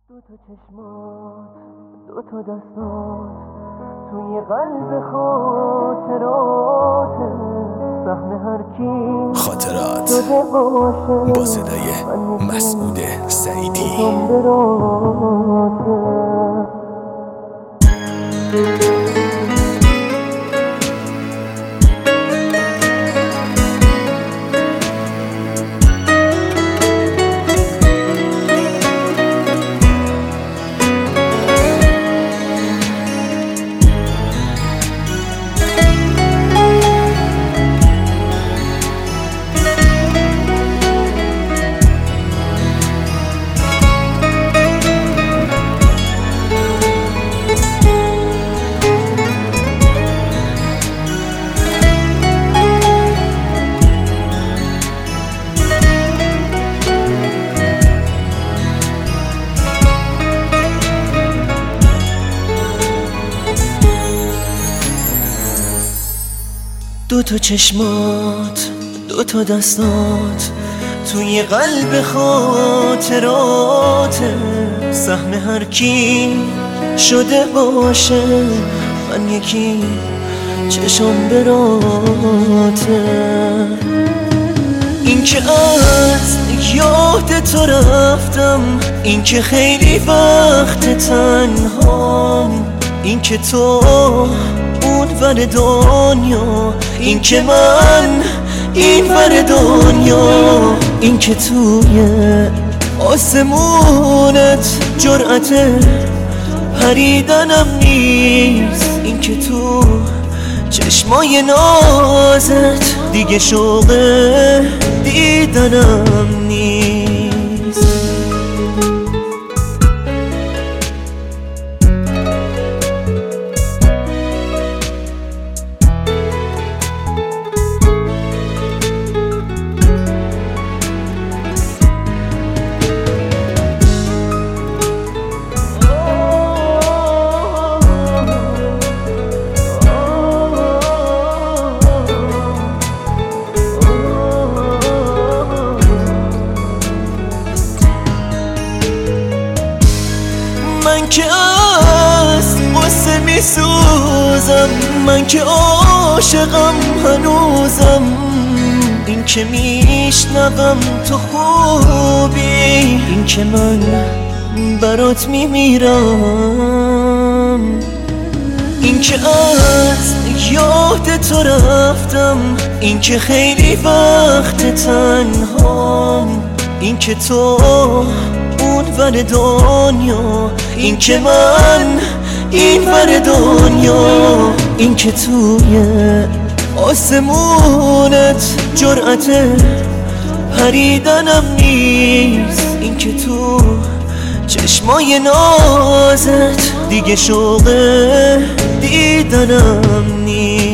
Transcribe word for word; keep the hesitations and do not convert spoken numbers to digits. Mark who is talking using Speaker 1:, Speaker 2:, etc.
Speaker 1: دو تا چشمات، دو تا دستات توی قلب خاطرات سهم هر کی
Speaker 2: خاطرات با صدای مسعود سعیدی.
Speaker 1: دو تا چشمات، دو تا دستات توی قلب خاطرات سهم هر کی شده باشه من یکی چشم براته. این که از یاد تو رفتم، این که خیلی وقت تنهام، این که تو اون ور دنیا، این که من این ور دنیا، این که توی آسمونت جرأت پریدنم نیست، این که تو چشمای نازت دیگه شوق دیدنم نیست. من که از قصه می سوزم، من که عاشقم هنوزم، این که میشنوم تو خوبی، این که من برات میمیرم، این که از یاد تو رفتم، این که خیلی وقت تنهام، این که تو اون ور دنیا، این که من این ور دنیا، این که توی آسمونت جرأت پریدنم نیست، این که تو چشمای نازت دیگه شوق دیدنم نیست.